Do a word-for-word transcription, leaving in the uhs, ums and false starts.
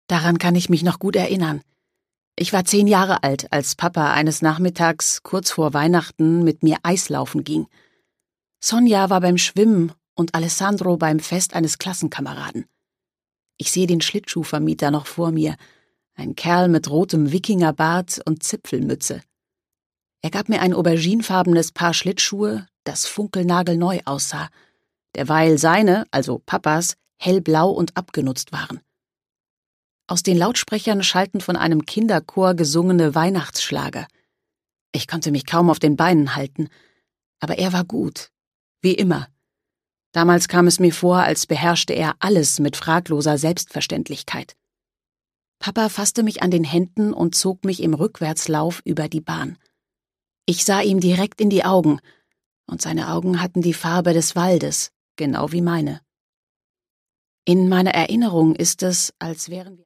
Daran kann ich mich noch gut erinnern. Ich war zehn Jahre alt, als Papa eines Nachmittags kurz vor Weihnachten mit mir Eislaufen ging. Sonja war beim Schwimmen und Alessandro beim Fest eines Klassenkameraden. Ich sehe den Schlittschuhvermieter noch vor mir, ein Kerl mit rotem Wikingerbart und Zipfelmütze. Er gab mir ein auberginefarbenes Paar Schlittschuhe, das funkelnagelneu aussah, derweil seine, also Papas, hellblau und abgenutzt waren. Aus den Lautsprechern schallten von einem Kinderchor gesungene Weihnachtsschlager. Ich konnte mich kaum auf den Beinen halten, aber er war gut, wie immer. Damals kam es mir vor, als beherrschte er alles mit fragloser Selbstverständlichkeit. Papa fasste mich an den Händen und zog mich im Rückwärtslauf über die Bahn. Ich sah ihm direkt in die Augen, und seine Augen hatten die Farbe des Waldes, genau wie meine. In meiner Erinnerung ist es, als wären wir